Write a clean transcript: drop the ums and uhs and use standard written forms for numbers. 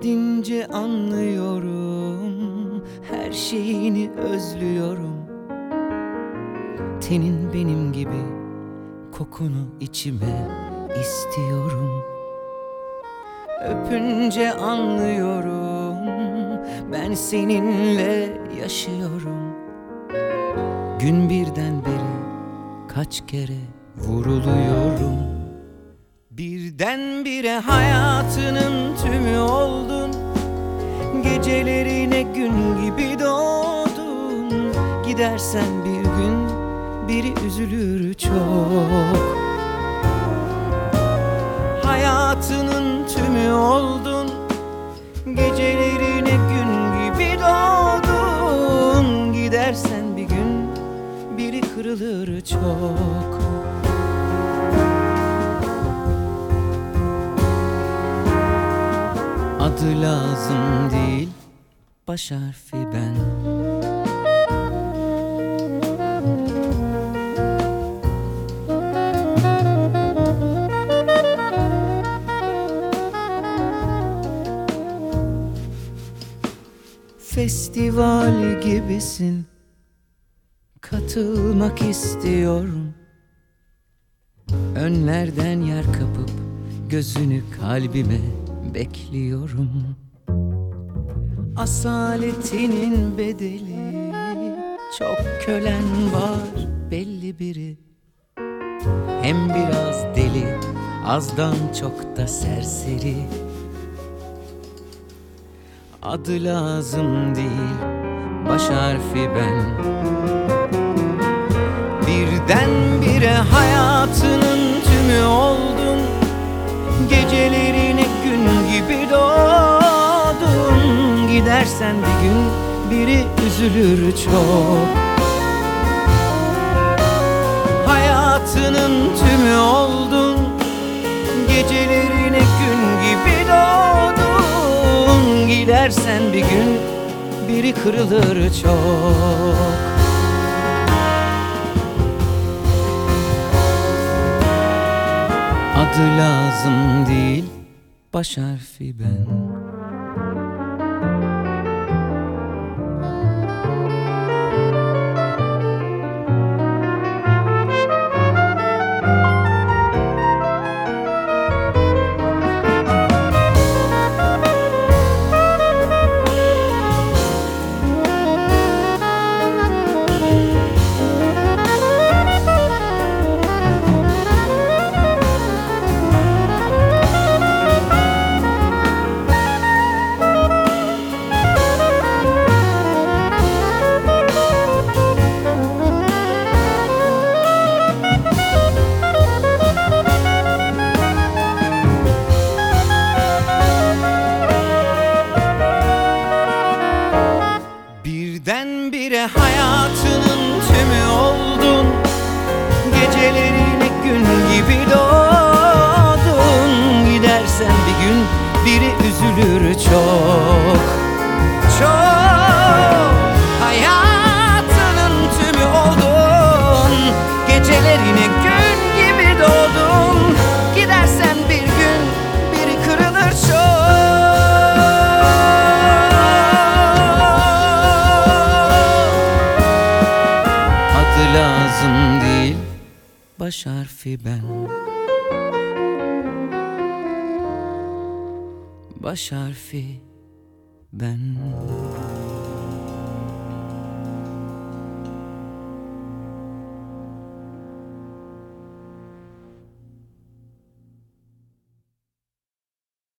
gidince anlıyorum, her şeyini özlüyorum. Tenin benim gibi, kokunu içime istiyorum. Öpünce anlıyorum, ben seninle yaşıyorum. Gün birden beri kaç kere vuruluyorum. Birdenbire hayatının tümü oldun, gecelerine gün gibi doğdun. Gidersen bir gün biri üzülür çok. Hayatının tümü oldun, gecelerine gün gibi doğdun. Gidersen bir gün biri kırılır çok. Adı lazım değil, baş harfi ben. Festival gibisin, katılmak istiyorum. Önlerden yer kapıp gözünü kalbime bekliyorum. Asaletinin bedeli, çok kölen var belli biri. Hem biraz deli, azdan çok da serseri. Adı lazım değil, baş harfi ben. Birdenbire hayatının tümü oldun, gecelerine gün gibi doğdun. Gidersen bir gün biri üzülür çok. Hayatının tümü oldun, gecelerine gün gibi doğdun. Gidersen bir gün biri kırılır çok. Adı lazım değil, baş harfi ben. Birdenbire hayatının tümü oldun, gecelerine gün gibi doğdun. Gidersen bir gün biri üzülür çok. Çok. Hayatının tümü oldun, gecelerine gün gibi doğdun. Gidersen bir gün biri kırılır çok. Lazım değil, baş harfi ben. Baş harfi ben.